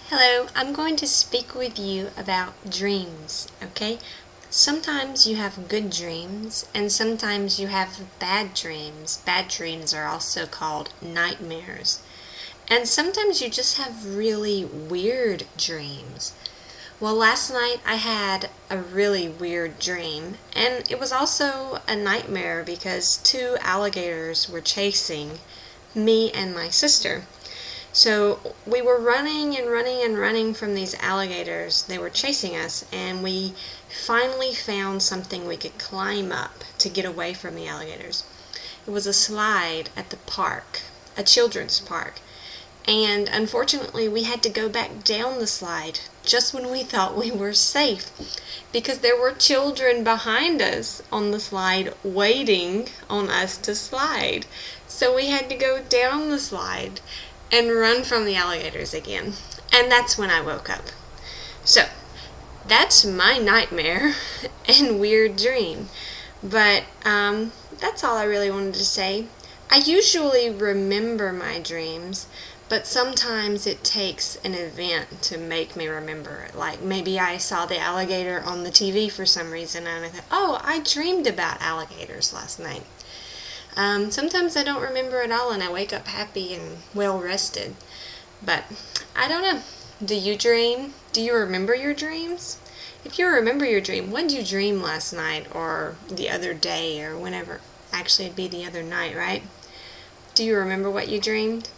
Hello, I'm going to speak with you about dreams, okay? Sometimes you have good dreams, and sometimes you have bad dreams. Bad dreams are also called nightmares. And sometimes you just have really weird dreams. Well, last night I had a really weird dream, and it was also a nightmare because two alligators were chasing me and my sister. So we were running and running and running from these alligators. They were chasing us, and we finally found something we could climb up to get away from the alligators. It was a slide at the park, a children's park. And unfortunately, we had to go back down the slide just when we thought we were safe because there were children behind us on the slide waiting on us to slide. So we had to go down the slide and run from the alligators again. And that's when I woke up. So, that's my nightmare and weird dream. But that's all I really wanted to say. I usually remember my dreams, but sometimes it takes an event to make me remember it. Like maybe I saw the alligator on the TV for some reason and I thought, oh, I dreamed about alligators last night. Sometimes I don't remember at all and I wake up happy and well rested. But I don't know. Do you dream? Do you remember your dreams? If you remember your dream, what did you dream last night or the other day or whenever? Actually, it'd be the other night, right? Do you remember what you dreamed?